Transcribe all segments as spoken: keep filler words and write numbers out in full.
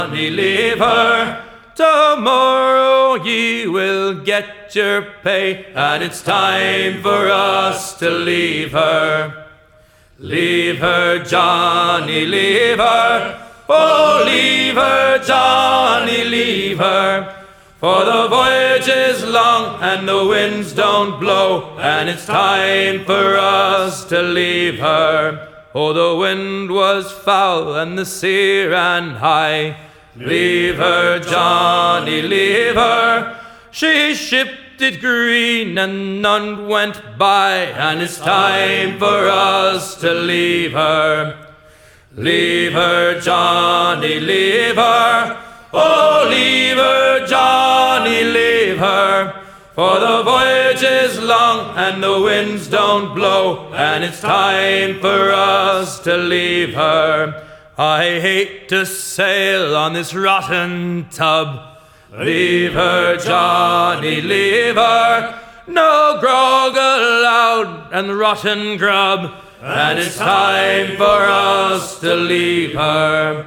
Johnny, leave her. Tomorrow ye will get your pay, and it's time for us to leave her. Leave her, Johnny, leave her. Oh, leave her, Johnny, leave her. For the voyage is long and the winds don't blow, and it's time for us to leave her. Oh, the wind was foul and the sea ran high. Leave her, Johnny, leave her. She shipped it green and none went by, and it's time for us to leave her. Leave her, Johnny, leave her. Oh, leave her, Johnny, leave her. For the voyage is long and the winds don't blow, and it's time for us to leave her. I hate to sail on this rotten tub. Leave her, Johnny, leave her. No grog allowed and rotten grub, and it's time for us to leave her.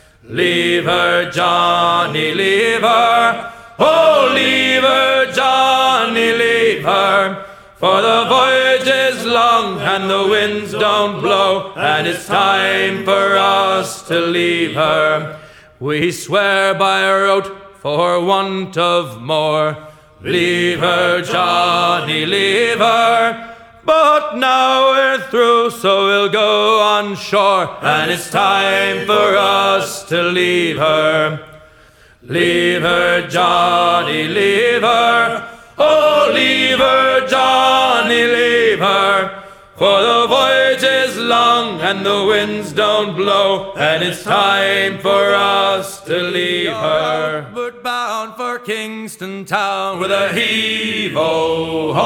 Leave her, Johnny, leave her. Oh, leave her, Johnny, leave her. For the voyage is long and the winds don't blow, and it's time for us to leave her. We swear by our oath for want of more. Leave her, Johnny, leave her. But now we're through, so we'll go on shore, and it's time for us to leave her. Leave her, Johnny, leave her. Oh, leave her, Johnny, leave her. For the voyage is long and the winds don't blow, and it's time for us to leave her. But bound for Kingston town with a heave-o.